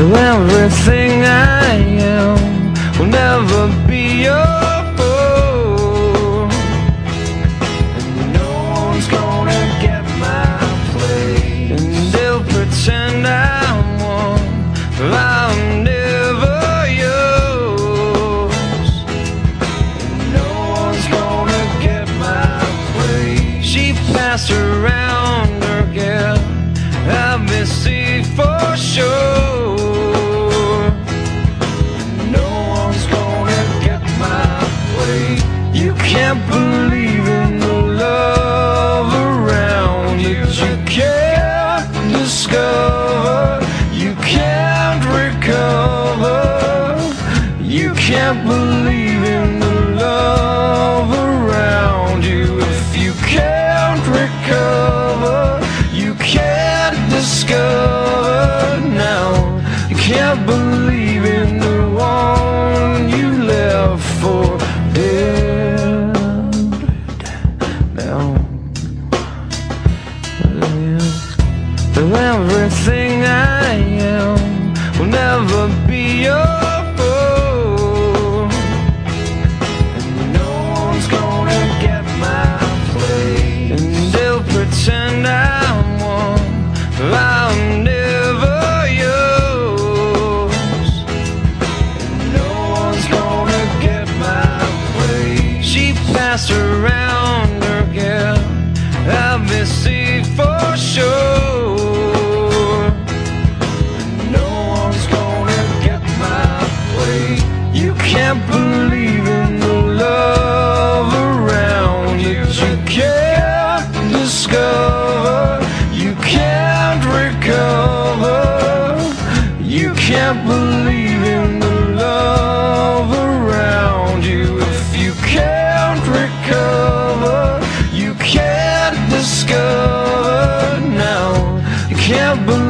Everything I am will never be your fault, and no one's gonna get my place. And they'll pretend I'm one, but I'm never yours, and no one's gonna get my place. She passed around her girl, I've been seen for sure. You can't believe in the love around you, but you can't discover, you can't recover. You can't believe in the love around you if you can't recover, you can't discover. Now you can't believe in the one you left for dead. Everything I am will never be your fault, and no one's gonna get my place. And they'll pretend I'm one, but I'm never yours, and no one's gonna get my place. She passed around her girl, I've been seen for sure. You can't believe in the love around you, but you can't discover, you can't recover. You can't believe in the love around you if you can't recover, you can't discover. Now you can't believe